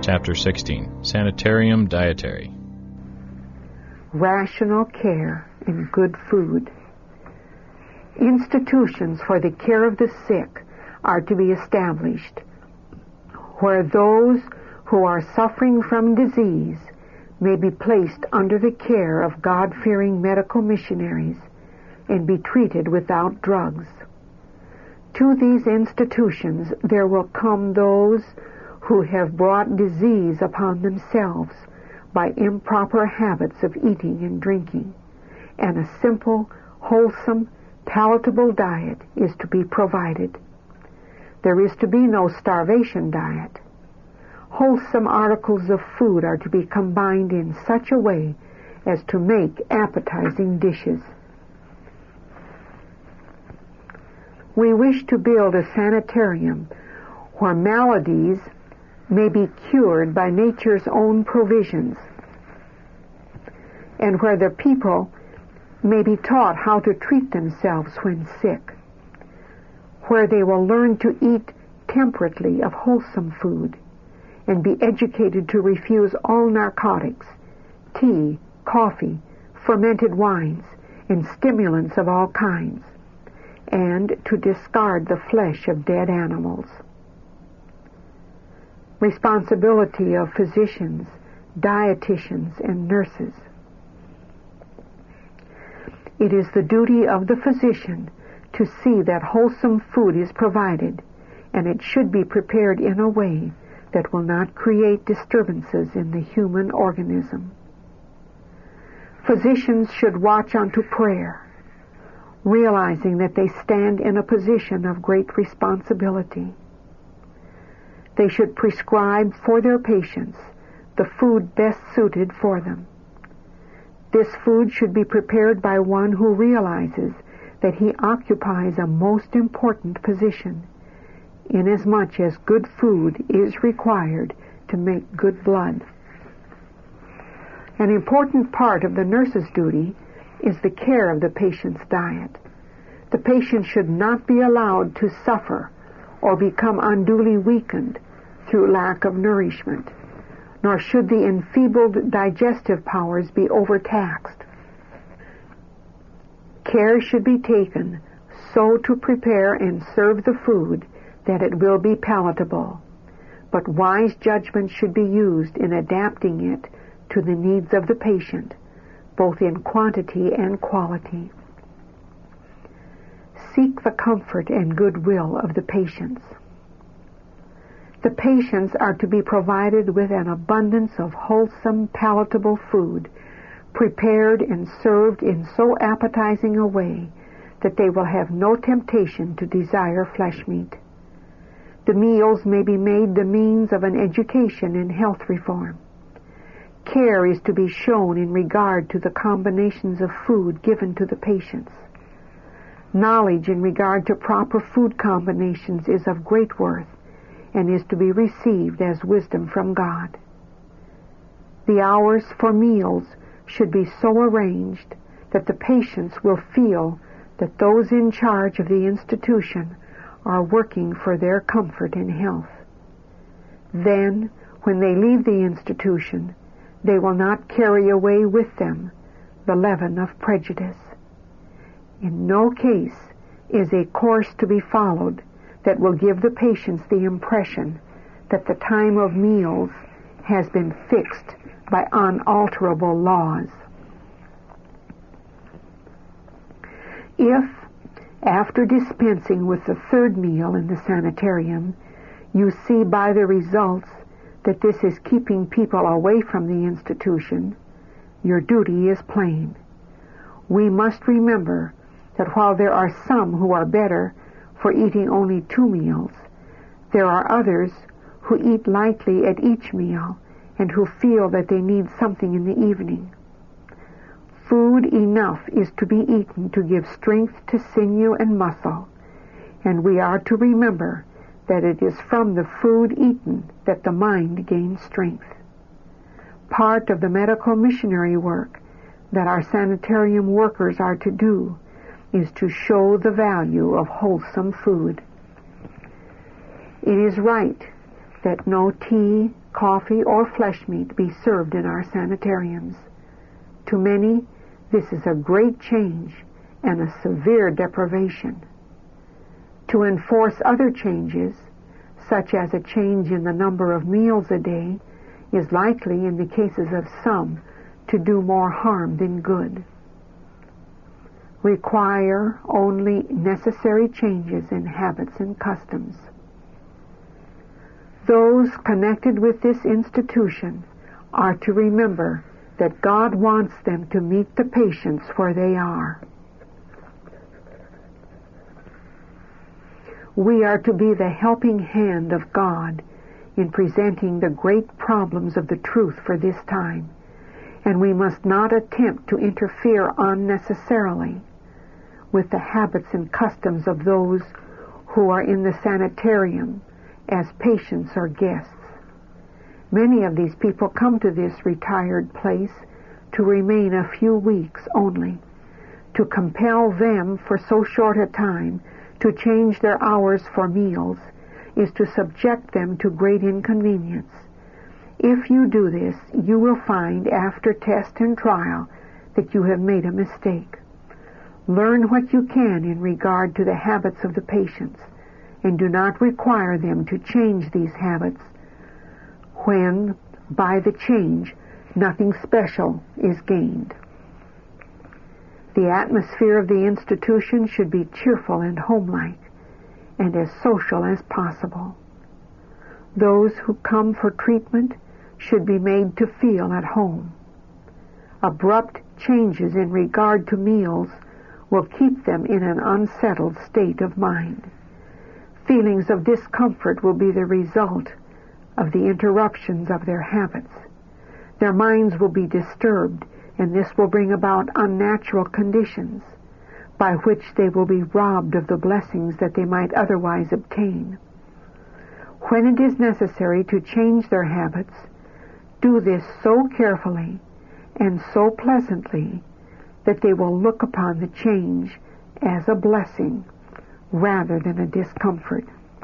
Chapter 16, Sanitarium Dietary. Rational care and good food. Institutions for the care of the sick are to be established, where those who are suffering from disease may be placed under the care of God-fearing medical missionaries and be treated without drugs. To these institutions there will come those who have brought disease upon themselves by improper habits of eating and drinking, and a simple, wholesome, palatable diet is to be provided. There is to be no starvation diet. Wholesome articles of food are to be combined in such a way as to make appetizing dishes. We wish to build a sanitarium where maladies may be cured by nature's own provisions, and where the people may be taught how to treat themselves when sick, where they will learn to eat temperately of wholesome food and be educated to refuse all narcotics, tea, coffee, fermented wines, and stimulants of all kinds, and to discard the flesh of dead animals. Responsibility of physicians, dietitians, and nurses. It is the duty of the physician to see that wholesome food is provided, and it should be prepared in a way that will not create disturbances in the human organism. Physicians should watch unto prayer, realizing that they stand in a position of great responsibility. They should prescribe for their patients the food best suited for them. This food should be prepared by one who realizes that he occupies a most important position, inasmuch as good food is required to make good blood. An important part of the nurse's duty is the care of the patient's diet. The patient should not be allowed to suffer or become unduly weakened through lack of nourishment, nor should the enfeebled digestive powers be overtaxed. Care should be taken so to prepare and serve the food that it will be palatable, but wise judgment should be used in adapting it to the needs of the patient, both in quantity and quality. Seek the comfort and goodwill of the patients. The patients are to be provided with an abundance of wholesome, palatable food, prepared and served in so appetizing a way that they will have no temptation to desire flesh meat. The meals may be made the means of an education in health reform. Care is to be shown in regard to the combinations of food given to the patients. Knowledge in regard to proper food combinations is of great worth, and is to be received as wisdom from God. The hours for meals should be so arranged that the patients will feel that those in charge of the institution are working for their comfort and health. Then, when they leave the institution, they will not carry away with them the leaven of prejudice. In no case is a course to be followed that will give the patients the impression that the time of meals has been fixed by unalterable laws. If, after dispensing with the third meal in the sanitarium, you see by the results that this is keeping people away from the institution, your duty is plain. We must remember that while there are some who are better for eating only 2 meals, there are others who eat lightly at each meal and who feel that they need something in the evening. Food enough is to be eaten to give strength to sinew and muscle, and we are to remember that it is from the food eaten that the mind gains strength. Part of the medical missionary work that our sanitarium workers are to do is to show the value of wholesome food. It is right that no tea, coffee or flesh meat be served in our sanitariums. To many, this is a great change and a severe deprivation. To enforce other changes, such as a change in the number of meals a day, is likely, in the cases of some, to do more harm than good. Require only necessary changes in habits and customs. Those connected with this institution are to remember that God wants them to meet the patients where they are. We are to be the helping hand of God in presenting the great problems of the truth for this time, and we must not attempt to interfere unnecessarily with the habits and customs of those who are in the sanitarium as patients or guests. Many of these people come to this retired place to remain a few weeks only. To compel them for so short a time to change their hours for meals is to subject them to great inconvenience. If you do this, you will find after test and trial that you have made a mistake. Learn what you can in regard to the habits of the patients, and do not require them to change these habits when, by the change, nothing special is gained. The atmosphere of the institution should be cheerful and homelike, and as social as possible. Those who come for treatment should be made to feel at home. Abrupt changes in regard to meals will keep them in an unsettled state of mind. Feelings of discomfort will be the result of the interruptions of their habits. Their minds will be disturbed, and this will bring about unnatural conditions by which they will be robbed of the blessings that they might otherwise obtain. When it is necessary to change their habits, do this so carefully and so pleasantly that they will look upon the change as a blessing rather than a discomfort.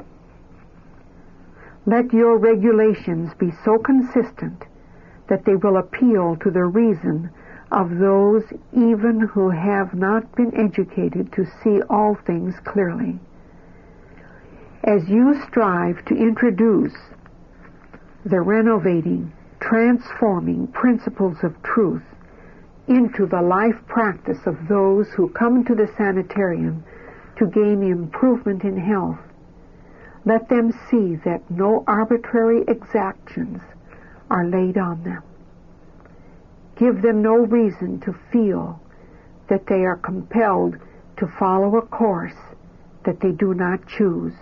Let your regulations be so consistent that they will appeal to the reason of those even who have not been educated to see all things clearly. As you strive to introduce the renovating, transforming principles of truth into the life practice of those who come to the sanitarium to gain improvement in health, let them see that no arbitrary exactions are laid on them. Give them no reason to feel that they are compelled to follow a course that they do not choose.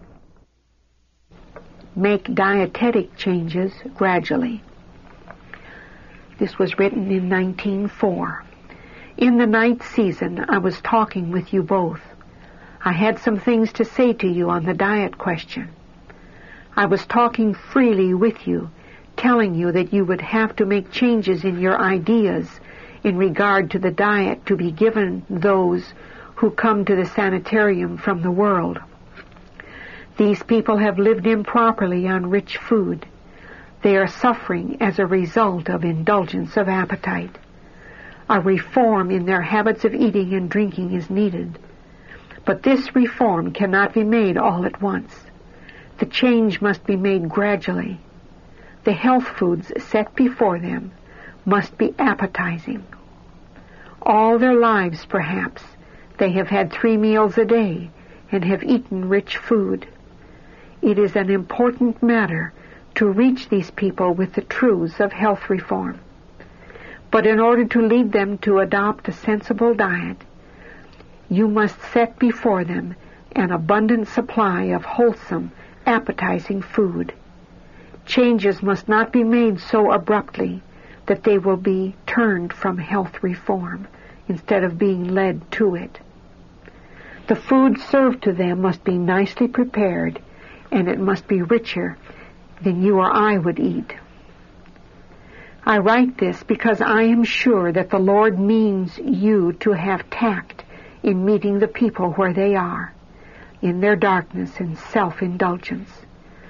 Make dietetic changes gradually. This was written in 1904. In the night season, I was talking with you both. I had some things to say to you on the diet question. I was talking freely with you, telling you that you would have to make changes in your ideas in regard to the diet to be given those who come to the sanitarium from the world. These people have lived improperly on rich food. They are suffering as a result of indulgence of appetite. A reform in their habits of eating and drinking is needed. But this reform cannot be made all at once. The change must be made gradually. The health foods set before them must be appetizing. All their lives, perhaps, they have had 3 meals a day and have eaten rich food. It is an important matter to reach these people with the truths of health reform. But in order to lead them to adopt a sensible diet, you must set before them an abundant supply of wholesome, appetizing food. Changes must not be made so abruptly that they will be turned from health reform instead of being led to it. The food served to them must be nicely prepared, and it must be richer than you or I would eat. I write this because I am sure that the Lord means you to have tact in meeting the people where they are, in their darkness and self-indulgence.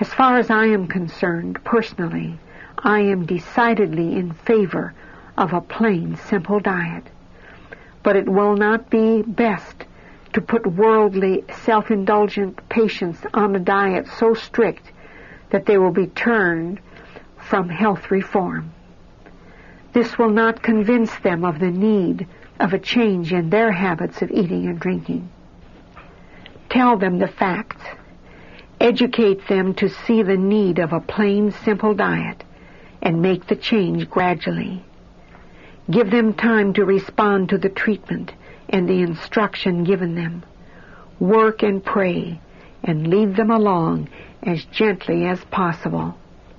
As far as I am concerned, personally, I am decidedly in favor of a plain, simple diet. But it will not be best to put worldly, self-indulgent patients on a diet so strict that they will be turned from health reform. This will not convince them of the need of a change in their habits of eating and drinking. Tell them the facts. Educate them to see the need of a plain, simple diet and make the change gradually. Give them time to respond to the treatment and the instruction given them. Work and pray and lead them along as gently as possible.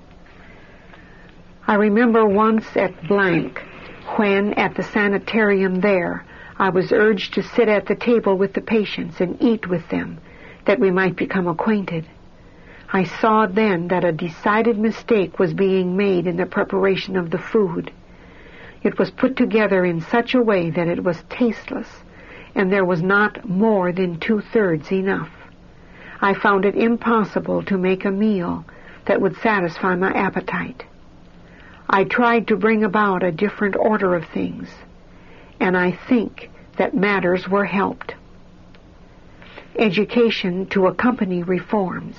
I remember once at Blank, when at the sanitarium there, I was urged to sit at the table with the patients and eat with them, that we might become acquainted. I saw then that a decided mistake was being made in the preparation of the food. It was put together in such a way that it was tasteless, and there was not more than 2/3 enough. I found it impossible to make a meal that would satisfy my appetite. I tried to bring about a different order of things, and I think that matters were helped. Education to accompany reforms.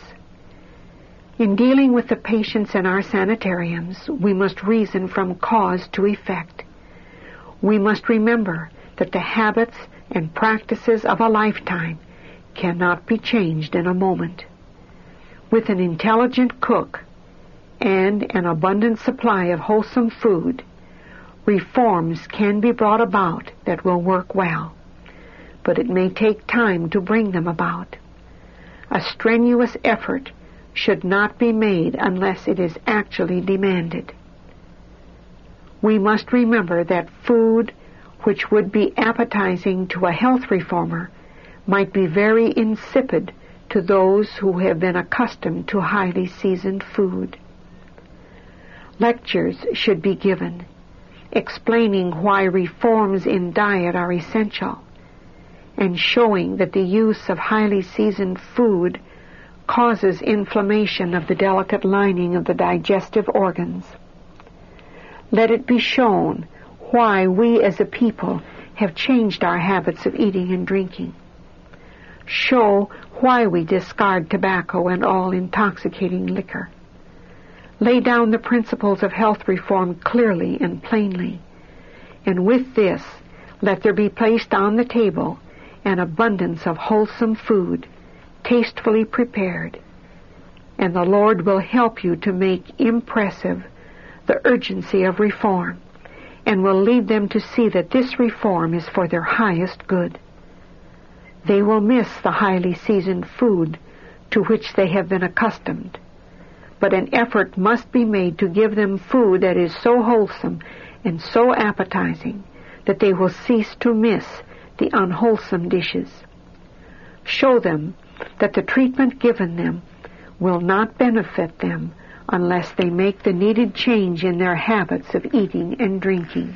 In dealing with the patients in our sanitariums, we must reason from cause to effect. We must remember that the habits and practices of a lifetime cannot be changed in a moment. With an intelligent cook and an abundant supply of wholesome food, reforms can be brought about that will work well, but it may take time to bring them about. A strenuous effort should not be made unless it is actually demanded. We must remember that food which would be appetizing to a health reformer might be very insipid to those who have been accustomed to highly seasoned food. Lectures should be given, explaining why reforms in diet are essential, and showing that the use of highly seasoned food causes inflammation of the delicate lining of the digestive organs. Let it be shown why we as a people have changed our habits of eating and drinking. Show why we discard tobacco and all intoxicating liquor. Lay down the principles of health reform clearly and plainly, and with this, let there be placed on the table an abundance of wholesome food, tastefully prepared, and the Lord will help you to make impressive the urgency of reform, and will lead them to see that this reform is for their highest good. They will miss the highly seasoned food to which they have been accustomed, but an effort must be made to give them food that is so wholesome and so appetizing that they will cease to miss the unwholesome dishes. Show them that the treatment given them will not benefit them unless they make the needed change in their habits of eating and drinking.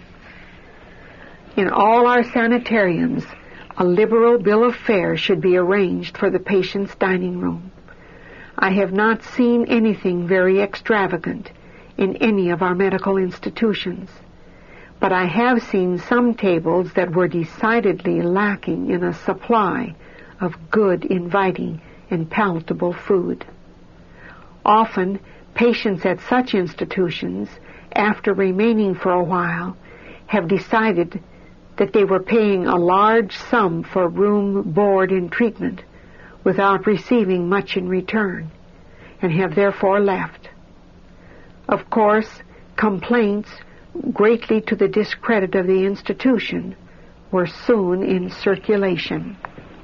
In all our sanitariums, a liberal bill of fare should be arranged for the patient's dining room. I have not seen anything very extravagant in any of our medical institutions, but I have seen some tables that were decidedly lacking in a supply of good, inviting, and palatable food. Often, patients at such institutions, after remaining for a while, have decided that they were paying a large sum for room, board, and treatment without receiving much in return, and have therefore left. Of course, complaints, greatly to the discredit of the institution, were soon in circulation.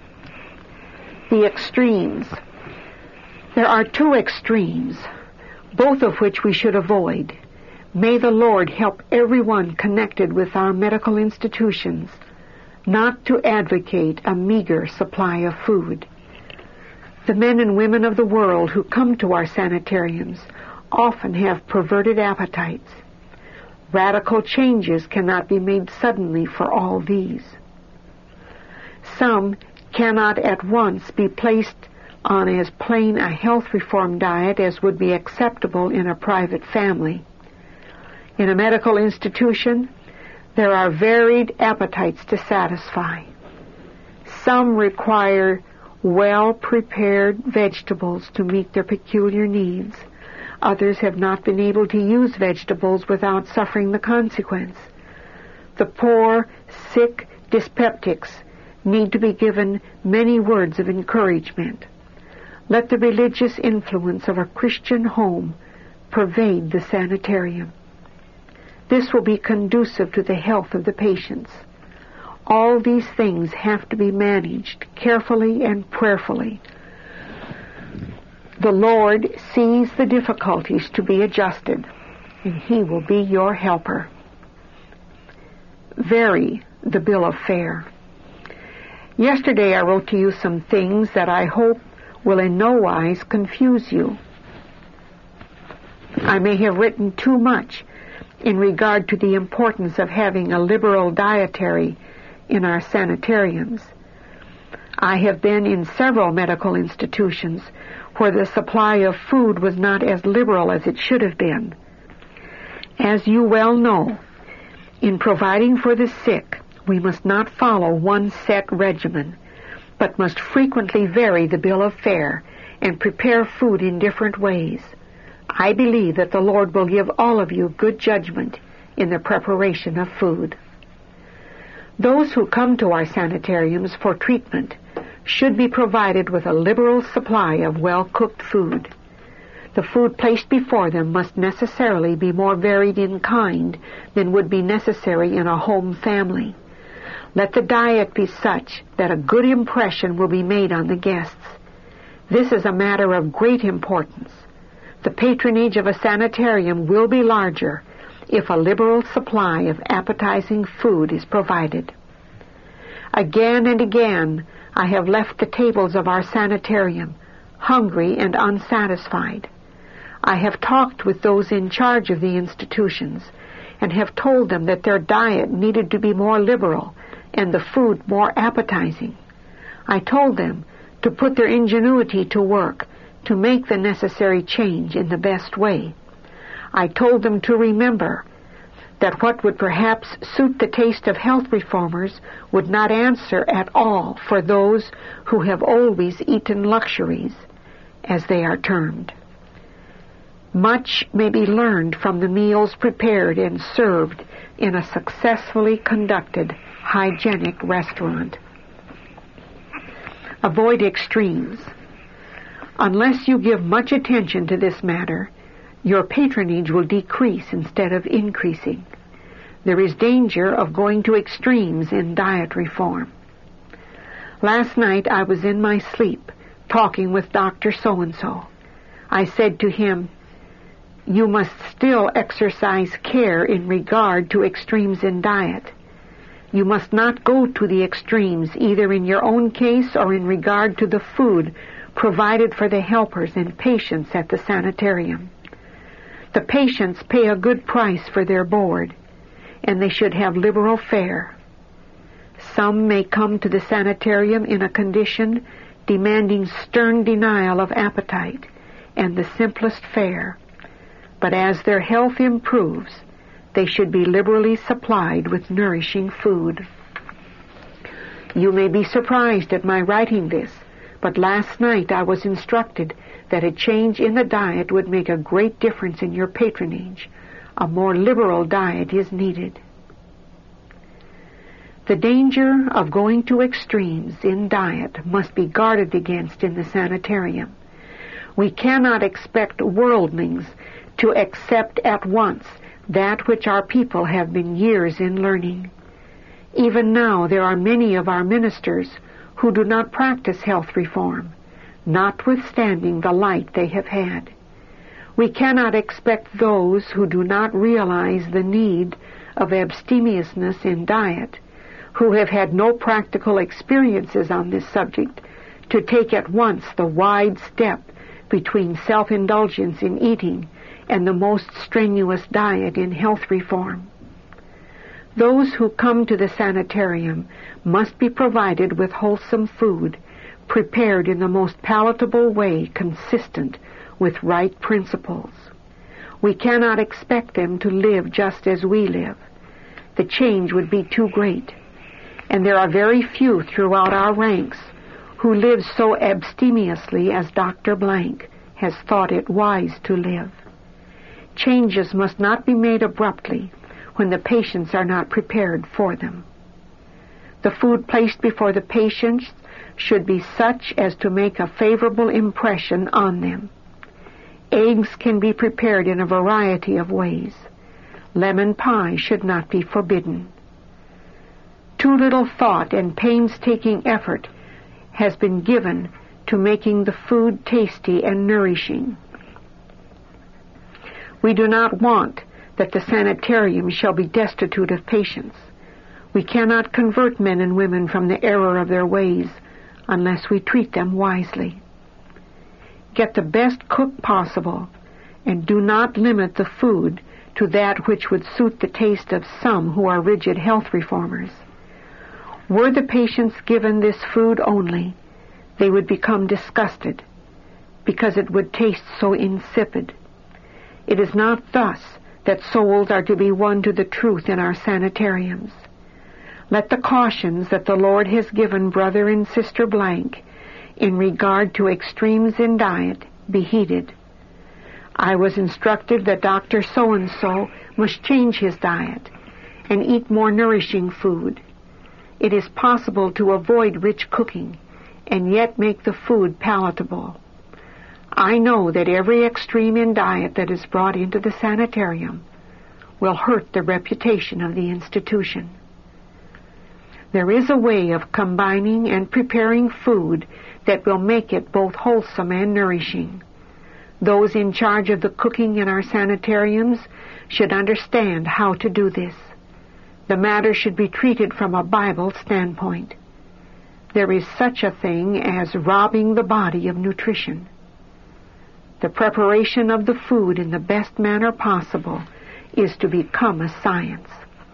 The extremes. There are two extremes, both of which we should avoid. May the Lord help everyone connected with our medical institutions not to advocate a meager supply of food. The men and women of the world who come to our sanitariums often have perverted appetites. Radical changes cannot be made suddenly for all these. Some cannot at once be placed on as plain a health reform diet as would be acceptable in a private family. In a medical institution, there are varied appetites to satisfy. Some require well-prepared vegetables to meet their peculiar needs. Others have not been able to use vegetables without suffering the consequence. The poor, sick dyspeptics need to be given many words of encouragement. Let the religious influence of a Christian home pervade the sanitarium. This will be conducive to the health of the patients. All these things have to be managed carefully and prayerfully. The Lord sees the difficulties to be adjusted, and He will be your helper. Vary the bill of fare. Yesterday I wrote to you some things that I hope will in no wise confuse you. I may have written too much in regard to the importance of having a liberal dietary in our sanitariums. I have been in several medical institutions where the supply of food was not as liberal as it should have been. As you well know, in providing for the sick, we must not follow one set regimen, but must frequently vary the bill of fare and prepare food in different ways. I believe that the Lord will give all of you good judgment in the preparation of food. Those who come to our sanitariums for treatment should be provided with a liberal supply of well-cooked food. The food placed before them must necessarily be more varied in kind than would be necessary in a home family. Let the diet be such that a good impression will be made on the guests. This is a matter of great importance. The patronage of a sanitarium will be larger if a liberal supply of appetizing food is provided. Again and again, I have left the tables of our sanitarium hungry and unsatisfied. I have talked with those in charge of the institutions and have told them that their diet needed to be more liberal and the food more appetizing. I told them to put their ingenuity to work to make the necessary change in the best way. I told them to remember that what would perhaps suit the taste of health reformers would not answer at all for those who have always eaten luxuries, as they are termed. Much may be learned from the meals prepared and served in a successfully conducted hygienic restaurant. Avoid extremes. Unless you give much attention to this matter, your patronage will decrease instead of increasing. There is danger of going to extremes in diet reform. Last night I was in my sleep talking with Dr. So-and-so. I said to him, "You must still exercise care in regard to extremes in diet. You must not go to the extremes either in your own case or in regard to the food provided for the helpers and patients at the sanitarium. The patients pay a good price for their board, and they should have liberal fare. Some may come to the sanitarium in a condition demanding stern denial of appetite and the simplest fare, but as their health improves, they should be liberally supplied with nourishing food." You may be surprised at my writing this, but last night I was instructed that a change in the diet would make a great difference in your patronage. A more liberal diet is needed. The danger of going to extremes in diet must be guarded against in the sanitarium. We cannot expect worldlings to accept at once that which our people have been years in learning. Even now there are many of our ministers who do not practice health reform, notwithstanding the light they have had. We cannot expect those who do not realize the need of abstemiousness in diet, who have had no practical experiences on this subject, to take at once the wide step between self-indulgence in eating and the most strenuous diet in health reform. Those who come to the sanitarium must be provided with wholesome food, prepared in the most palatable way consistent with right principles. We cannot expect them to live just as we live. The change would be too great, and there are very few throughout our ranks who live so abstemiously as Dr. Blank has thought it wise to live. Changes must not be made abruptly when the patients are not prepared for them. The food placed before the patients should be such as to make a favorable impression on them. Eggs can be prepared in a variety of ways. Lemon pie should not be forbidden. Too little thought and painstaking effort has been given to making the food tasty and nourishing. We do not want that the sanitarium shall be destitute of patients. We cannot convert men and women from the error of their ways unless we treat them wisely. Get the best cook possible, and do not limit the food to that which would suit the taste of some who are rigid health reformers. Were the patients given this food only, they would become disgusted, because it would taste so insipid. It is not thus that souls are to be won to the truth in our sanitariums. Let the cautions that the Lord has given Brother and Sister Blank in regard to extremes in diet be heeded. I was instructed that Dr. So-and-so must change his diet and eat more nourishing food. It is possible to avoid rich cooking and yet make the food palatable. I know that every extreme in diet that is brought into the sanitarium will hurt the reputation of the institution. There is a way of combining and preparing food that will make it both wholesome and nourishing. Those in charge of the cooking in our sanitariums should understand how to do this. The matter should be treated from a Bible standpoint. There is such a thing as robbing the body of nutrition. The preparation of the food in the best manner possible is to become a science.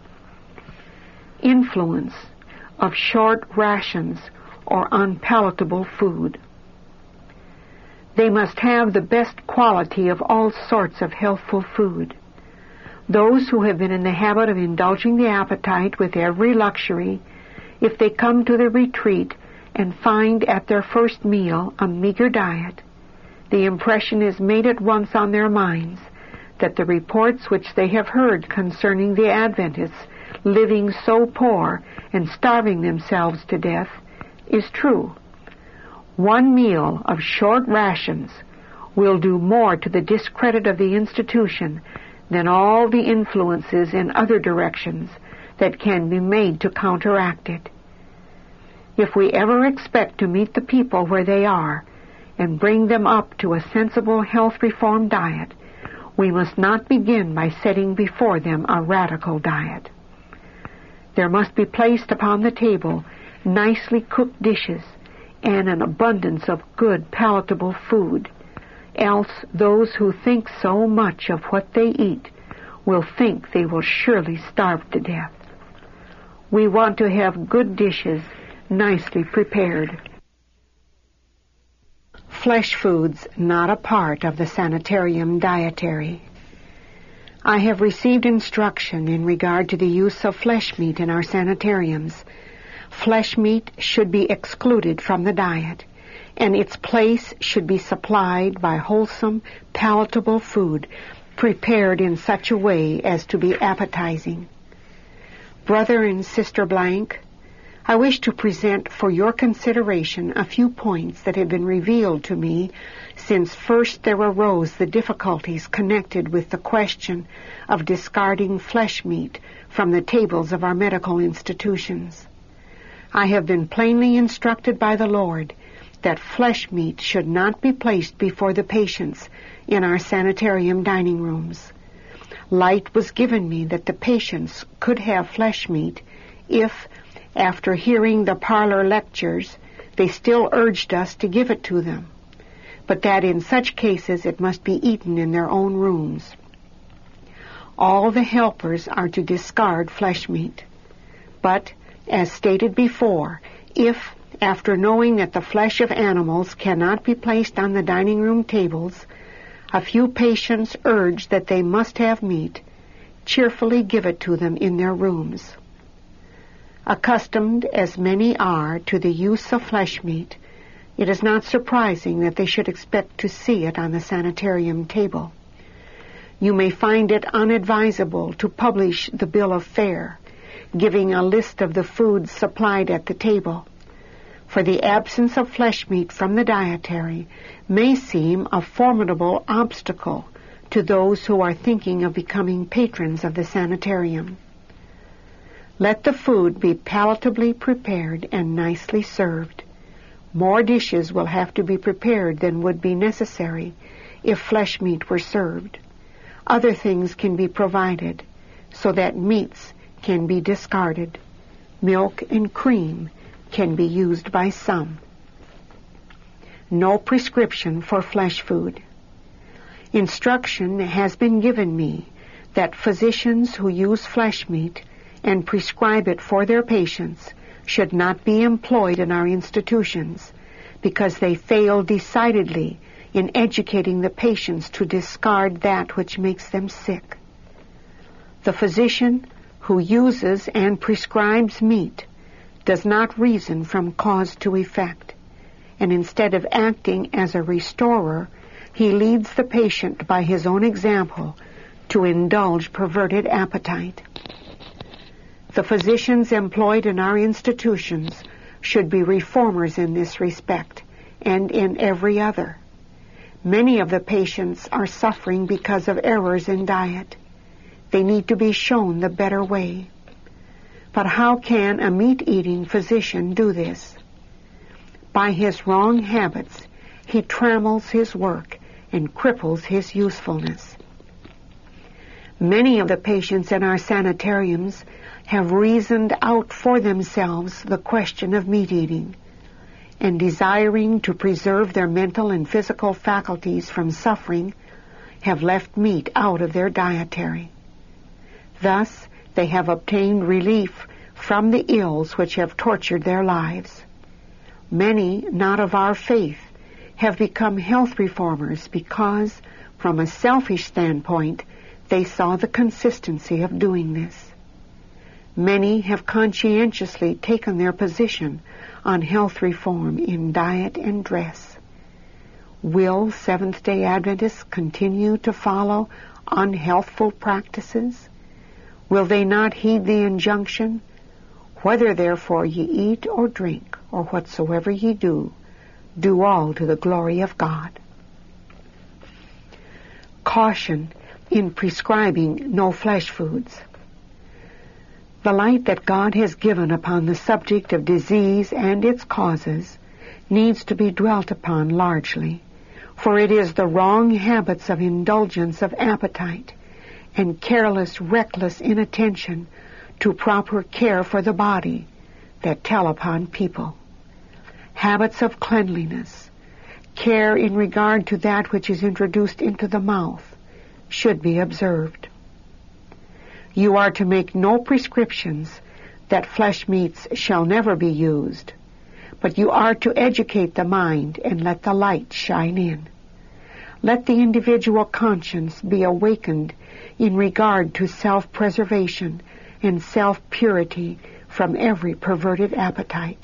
Influence of short rations or unpalatable food. They must have the best quality of all sorts of healthful food. Those who have been in the habit of indulging the appetite with every luxury, if they come to the retreat and find at their first meal a meager diet, the impression is made at once on their minds that the reports which they have heard concerning the Adventists living so poor and starving themselves to death is true. One meal of short rations will do more to the discredit of the institution than all the influences in other directions that can be made to counteract it. If we ever expect to meet the people where they are and bring them up to a sensible health reform diet, we must not begin by setting before them a radical diet. There must be placed upon the table nicely cooked dishes and an abundance of good, palatable food. Else those who think so much of what they eat will think they will surely starve to death. We want to have good dishes nicely prepared. Flesh foods not a part of the sanitarium dietary. I have received instruction in regard to the use of flesh meat in our sanitariums. Flesh meat should be excluded from the diet, and its place should be supplied by wholesome, palatable food prepared in such a way as to be appetizing. Brother and Sister Blank, I wish to present for your consideration a few points that have been revealed to me since first there arose the difficulties connected with the question of discarding flesh meat from the tables of our medical institutions. I have been plainly instructed by the Lord that flesh meat should not be placed before the patients in our sanitarium dining rooms. Light was given me that the patients could have flesh meat if, after hearing the parlor lectures, they still urged us to give it to them, but that in such cases it must be eaten in their own rooms. All the helpers are to discard flesh meat, but, as stated before, if, after knowing that the flesh of animals cannot be placed on the dining room tables, a few patients urge that they must have meat, cheerfully give it to them in their rooms. Accustomed as many are to the use of flesh meat, it is not surprising that they should expect to see it on the sanitarium table. You may find it unadvisable to publish the bill of fare, giving a list of the foods supplied at the table, for the absence of flesh meat from the dietary may seem a formidable obstacle to those who are thinking of becoming patrons of the sanitarium. Let the food be palatably prepared and nicely served. More dishes will have to be prepared than would be necessary if flesh meat were served. Other things can be provided so that meats can be discarded. Milk and cream can be used by some. No prescription for flesh food. Instruction has been given me that physicians who use flesh meat and prescribe it for their patients should not be employed in our institutions because they fail decidedly in educating the patients to discard that which makes them sick. The physician who uses and prescribes meat does not reason from cause to effect, and instead of acting as a restorer, he leads the patient by his own example to indulge perverted appetite. The physicians employed in our institutions should be reformers in this respect and in every other. Many of the patients are suffering because of errors in diet. They need to be shown the better way. But how can a meat-eating physician do this? By his wrong habits, he trammels his work and cripples his usefulness. Many of the patients in our sanitariums have reasoned out for themselves the question of meat-eating, and desiring to preserve their mental and physical faculties from suffering, have left meat out of their dietary. Thus, they have obtained relief from the ills which have tortured their lives. Many, not of our faith, have become health reformers because, from a selfish standpoint, they saw the consistency of doing this. Many have conscientiously taken their position on health reform in diet and dress. Will Seventh-day Adventists continue to follow unhealthful practices? Will they not heed the injunction, "Whether therefore ye eat or drink, or whatsoever ye do, do all to the glory of God"? Caution in prescribing no flesh foods. The light that God has given upon the subject of disease and its causes needs to be dwelt upon largely, for it is the wrong habits of indulgence of appetite and careless, reckless inattention to proper care for the body that tell upon people. Habits of cleanliness, care in regard to that which is introduced into the mouth, should be observed. You are to make no prescriptions that flesh meats shall never be used, but you are to educate the mind and let the light shine in. Let the individual conscience be awakened in regard to self-preservation and self-purity from every perverted appetite.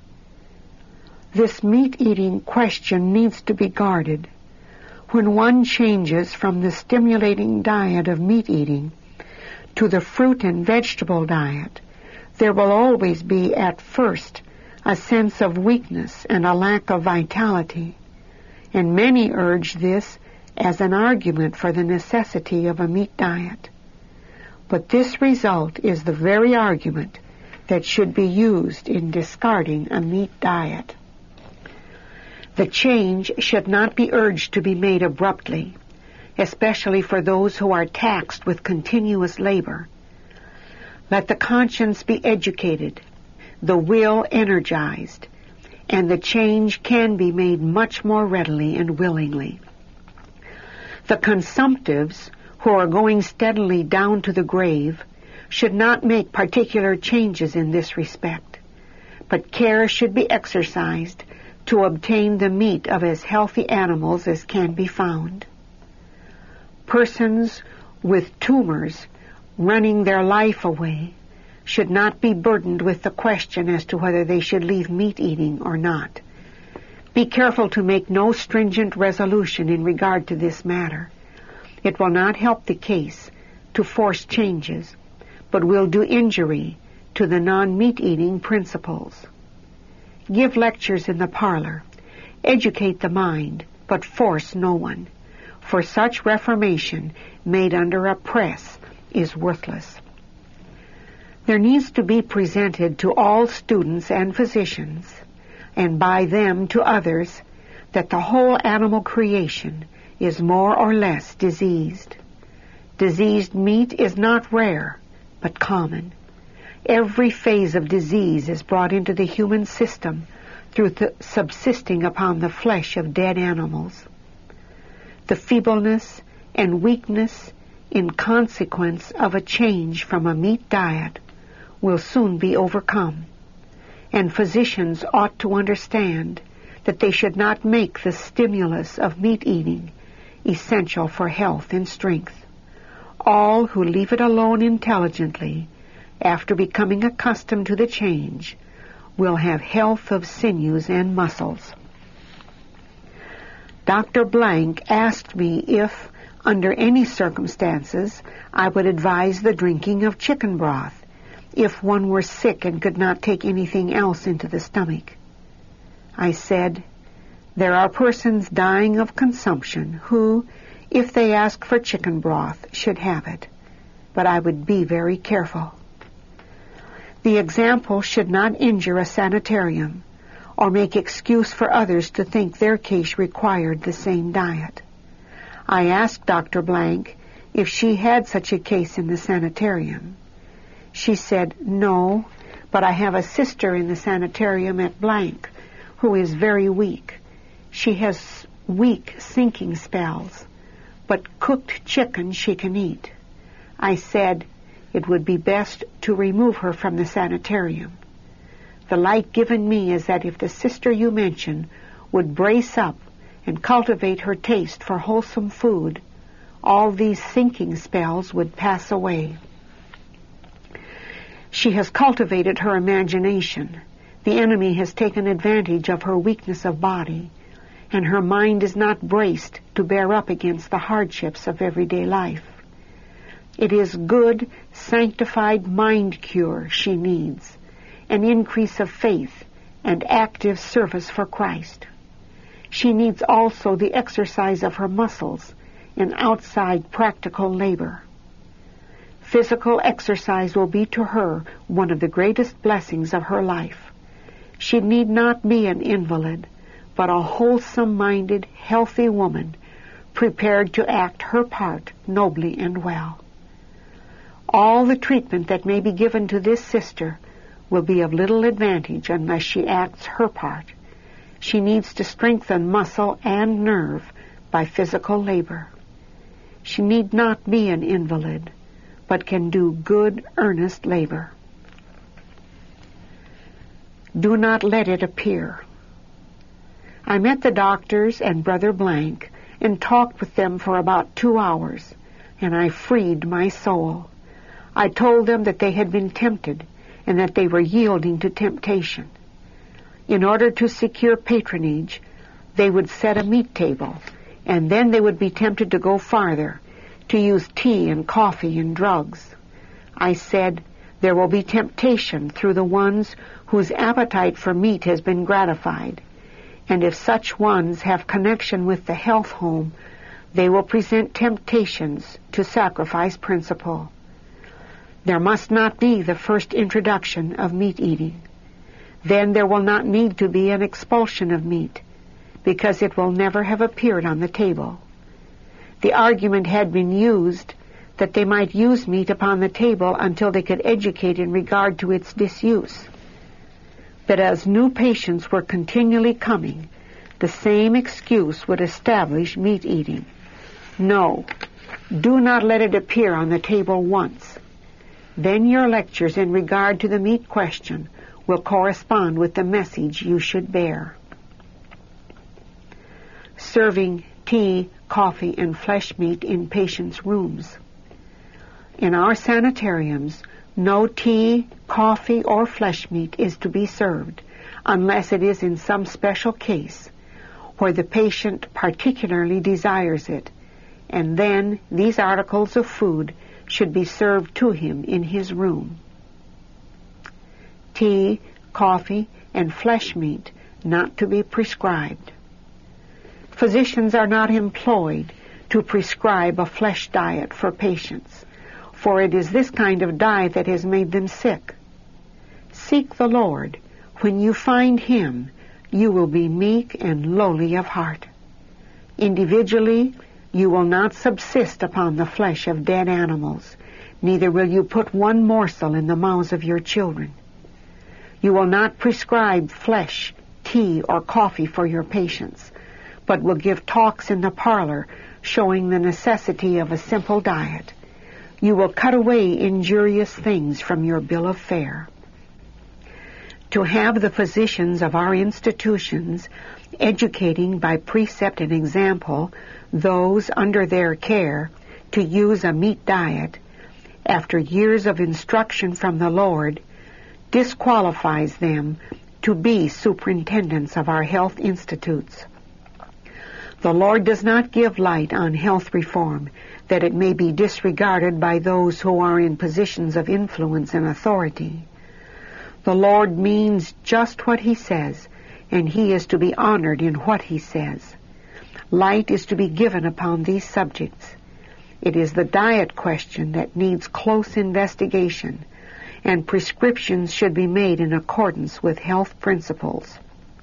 This meat-eating question needs to be guarded. When one changes from the stimulating diet of meat-eating to the fruit and vegetable diet, there will always be at first a sense of weakness and a lack of vitality, and many urge this as an argument for the necessity of a meat diet. But this result is the very argument that should be used in discarding a meat diet. The change should not be urged to be made abruptly, especially for those who are taxed with continuous labor. Let the conscience be educated, the will energized, and the change can be made much more readily and willingly. The consumptives, who are going steadily down to the grave, should not make particular changes in this respect, but care should be exercised to obtain the meat of as healthy animals as can be found. Persons with tumors running their life away should not be burdened with the question as to whether they should leave meat eating or not. Be careful to make no stringent resolution in regard to this matter. It will not help the case to force changes, but will do injury to the non-meat eating principles. Give lectures in the parlor. Educate the mind, but force no one, for such reformation made under a press is worthless. There needs to be presented to all students and physicians, and by them to others, that the whole animal creation is more or less diseased. Diseased meat is not rare, but common. Every phase of disease is brought into the human system through subsisting upon the flesh of dead animals. The feebleness and weakness in consequence of a change from a meat diet will soon be overcome, and physicians ought to understand that they should not make the stimulus of meat eating essential for health and strength. All who leave it alone intelligently, after becoming accustomed to the change, will have health of sinews and muscles. Dr. Blank asked me if, under any circumstances, I would advise the drinking of chicken broth if one were sick and could not take anything else into the stomach. I said, there are persons dying of consumption who, if they ask for chicken broth, should have it, but I would be very careful. The example should not injure a sanitarium or make excuse for others to think their case required the same diet. I asked Dr. Blank if she had such a case in the sanitarium. She said, no, but I have a sister in the sanitarium at Blank who is very weak. She has weak sinking spells, but cooked chicken she can eat. I said, it would be best to remove her from the sanitarium. The light given me is that if the sister you mention would brace up and cultivate her taste for wholesome food, all these sinking spells would pass away. She has cultivated her imagination. The enemy has taken advantage of her weakness of body, and her mind is not braced to bear up against the hardships of everyday life. It is good, sanctified mind cure she needs, an increase of faith and active service for Christ. She needs also the exercise of her muscles in outside practical labor. Physical exercise will be to her one of the greatest blessings of her life. She need not be an invalid, but a wholesome-minded, healthy woman, prepared to act her part nobly and well. All the treatment that may be given to this sister will be of little advantage unless she acts her part. She needs to strengthen muscle and nerve by physical labor. She need not be an invalid, but can do good, earnest labor. Do not let it appear. I met the doctors and Brother Blank and talked with them for about 2 hours, and I freed my soul. I told them that they had been tempted and that they were yielding to temptation. In order to secure patronage, they would set a meat table, and then they would be tempted to go farther, to use tea and coffee and drugs. I said, there will be temptation through the ones whose appetite for meat has been gratified, and if such ones have connection with the health home, they will present temptations to sacrifice principle. There must not be the first introduction of meat eating. Then there will not need to be an expulsion of meat, because it will never have appeared on the table. The argument had been used that they might use meat upon the table until they could educate in regard to its disuse. But as new patients were continually coming, the same excuse would establish meat eating. No, do not let it appear on the table once. Then your lectures in regard to the meat question will correspond with the message you should bear. Serving tea, coffee, and flesh meat in patients' rooms. In our sanitariums, no tea, coffee, or flesh meat is to be served unless it is in some special case where the patient particularly desires it, and then these articles of food should be served to him in his room. Tea, coffee, and flesh meat not to be prescribed. Physicians are not employed to prescribe a flesh diet for patients, for it is this kind of diet that has made them sick. Seek the Lord. When you find Him, you will be meek and lowly of heart. Individually, you will not subsist upon the flesh of dead animals, neither will you put one morsel in the mouths of your children. You will not prescribe flesh, tea, or coffee for your patients, but will give talks in the parlor showing the necessity of a simple diet. You will cut away injurious things from your bill of fare. To have the physicians of our institutions educating by precept and example those under their care to use a meat diet, after years of instruction from the Lord, disqualifies them to be superintendents of our health institutes. The Lord does not give light on health reform that it may be disregarded by those who are in positions of influence and authority. The Lord means just what He says, and He is to be honored in what He says. Light is to be given upon these subjects. It is the diet question that needs close investigation, and prescriptions should be made in accordance with health principles.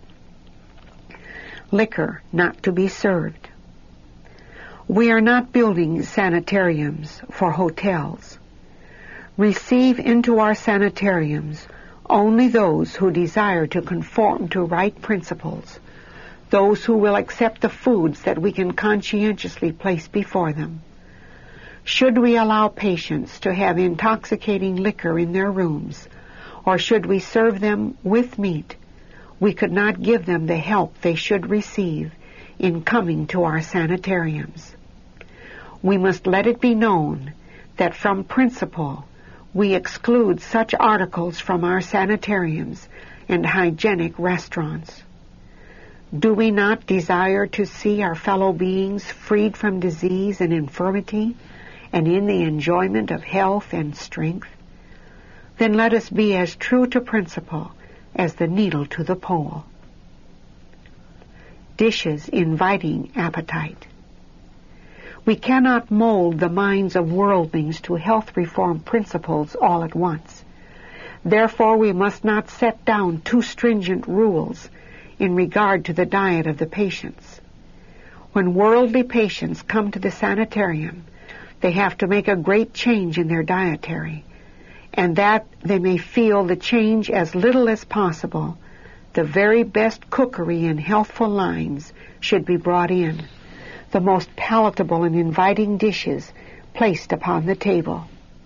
Liquor not to be served. We are not building sanitariums for hotels. Receive into our sanitariums only those who desire to conform to right principles, those who will accept the foods that we can conscientiously place before them. Should we allow patients to have intoxicating liquor in their rooms, or should we serve them with meat, we could not give them the help they should receive in coming to our sanitariums. We must let it be known that from principle we exclude such articles from our sanitariums and hygienic restaurants. Do we not desire to see our fellow beings freed from disease and infirmity and in the enjoyment of health and strength? Then let us be as true to principle as the needle to the pole. Dishes inviting appetite. We cannot mold the minds of worldlings to health reform principles all at once. Therefore, we must not set down too stringent rules in regard to the diet of the patients. When worldly patients come to the sanitarium, they have to make a great change in their dietary, and that they may feel the change as little as possible, the very best cookery and healthful lines should be brought in, the most palatable and inviting dishes placed upon the table.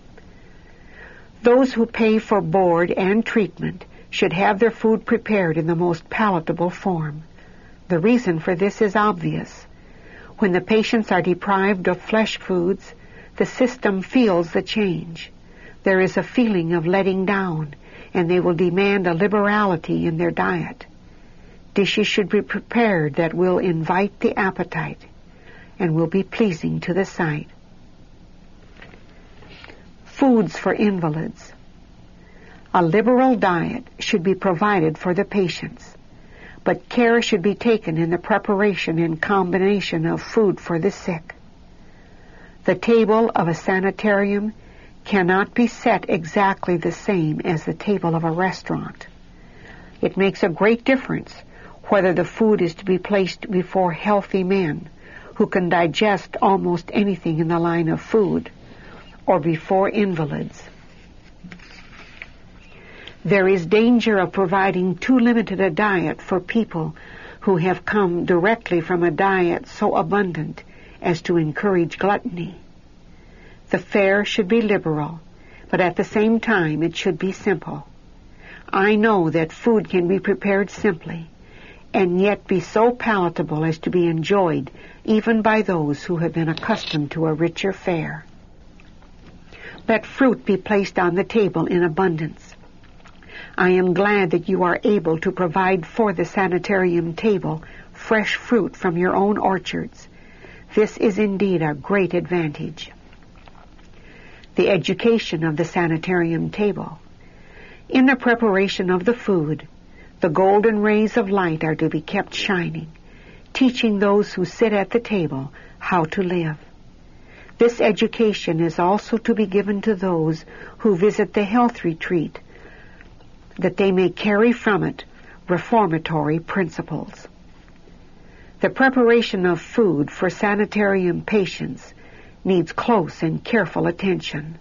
Those who pay for board and treatment should have their food prepared in the most palatable form. The reason for this is obvious. When the patients are deprived of flesh foods, the system feels the change. There is a feeling of letting down, and they will demand a liberality in their diet. Dishes should be prepared that will invite the appetite and will be pleasing to the sight. Foods for invalids. A liberal diet should be provided for the patients, but care should be taken in the preparation and combination of food for the sick. The table of a sanitarium cannot be set exactly the same as the table of a restaurant. It makes a great difference whether the food is to be placed before healthy men who can digest almost anything in the line of food, or before invalids. There is danger of providing too limited a diet for people who have come directly from a diet so abundant as to encourage gluttony. The fare should be liberal, but at the same time it should be simple. I know that food can be prepared simply and yet be so palatable as to be enjoyed even by those who have been accustomed to a richer fare. Let fruit be placed on the table in abundance. I am glad that you are able to provide for the sanitarium table fresh fruit from your own orchards. This is indeed a great advantage. The education of the sanitarium table. In the preparation of the food, the golden rays of light are to be kept shining, teaching those who sit at the table how to live. This education is also to be given to those who visit the health retreat, that they may carry from it reformatory principles. The preparation of food for sanitarium patients needs close and careful attention.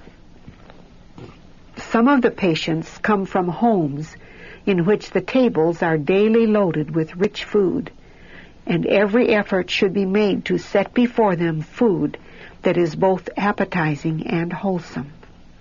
Some of the patients come from homes in which the tables are daily loaded with rich food, and every effort should be made to set before them food that is both appetizing and wholesome.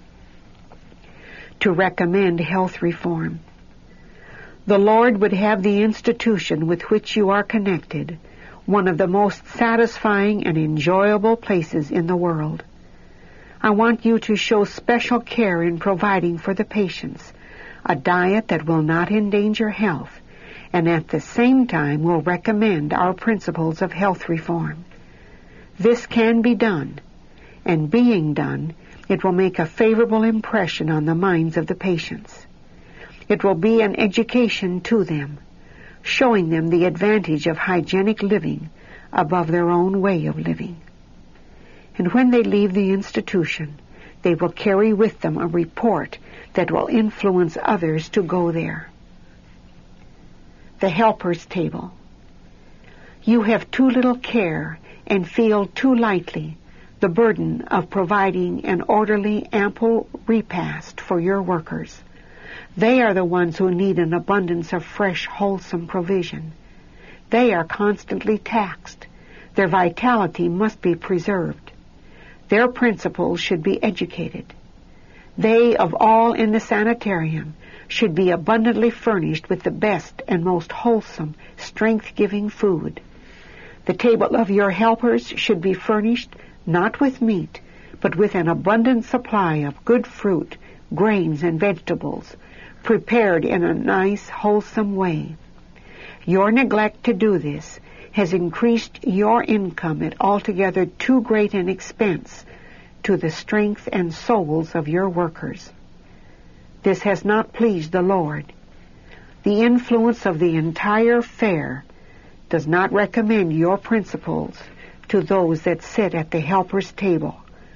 To recommend health reform. The Lord would have the institution with which you are connected one of the most satisfying and enjoyable places in the world. I want you to show special care in providing for the patients a diet that will not endanger health and at the same time will recommend our principles of health reform. This can be done, and being done, it will make a favorable impression on the minds of the patients. It will be an education to them, showing them the advantage of hygienic living above their own way of living. And when they leave the institution, they will carry with them a report that will influence others to go there. The helper's table. You have too little care and feel too lightly the burden of providing an orderly, ample repast for your workers. They are the ones who need an abundance of fresh, wholesome provision. They are constantly taxed. Their vitality must be preserved. Their principles should be educated. They, of all in the sanitarium, should be abundantly furnished with the best and most wholesome, strength-giving food. The table of your helpers should be furnished not with meat, but with an abundant supply of good fruit, grains, and vegetables, prepared in a nice, wholesome way. Your neglect to do this has increased your income at altogether too great an expense to the strength and souls of your workers. This has not pleased the Lord. The influence of the entire fare does not recommend your principles to those that sit at the helper's table.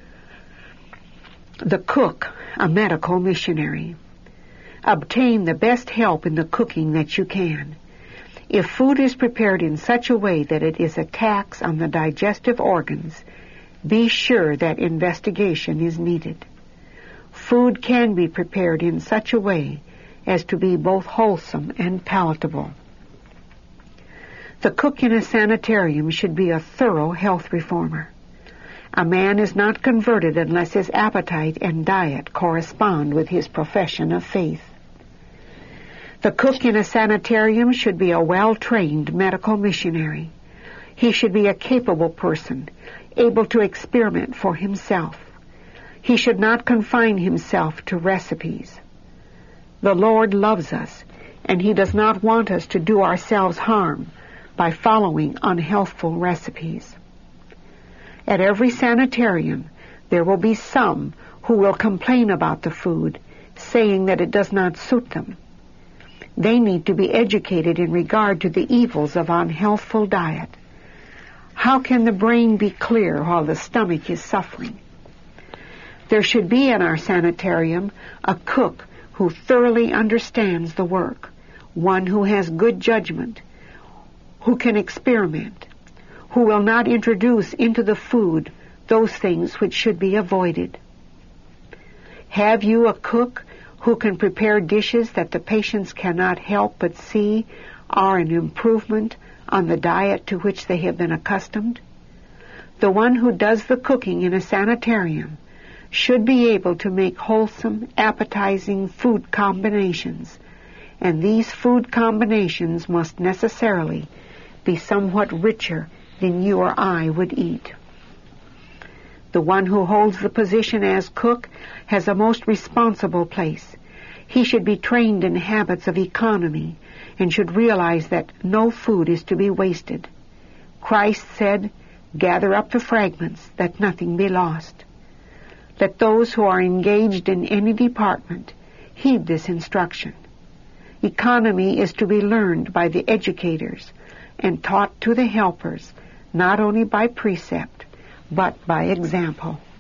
The cook, a medical missionary. Obtain the best help in the cooking that you can. If food is prepared in such a way that it is a tax on the digestive organs, be sure that investigation is needed. Food can be prepared in such a way as to be both wholesome and palatable. The cook in a sanitarium should be a thorough health reformer. A man is not converted unless his appetite and diet correspond with his profession of faith. The cook in a sanitarium should be a well-trained medical missionary. He should be a capable person, able to experiment for himself. He should not confine himself to recipes. The Lord loves us, and He does not want us to do ourselves harm by following unhealthful recipes. At every sanitarium, there will be some who will complain about the food, saying that it does not suit them. They need to be educated in regard to the evils of unhealthful diet. How can the brain be clear while the stomach is suffering? There should be in our sanitarium a cook who thoroughly understands the work, one who has good judgment, who can experiment, who will not introduce into the food those things which should be avoided. Have you a cook who can prepare dishes that the patients cannot help but see are an improvement on the diet to which they have been accustomed? The one who does the cooking in a sanitarium should be able to make wholesome, appetizing food combinations, and these food combinations must necessarily be somewhat richer than you or I would eat. The one who holds the position as cook has a most responsible place. He should be trained in habits of economy and should realize that no food is to be wasted. Christ said, "Gather up the fragments, that nothing be lost." Let those who are engaged in any department heed this instruction. Economy is to be learned by the educators and taught to the helpers, not only by precept, but by example.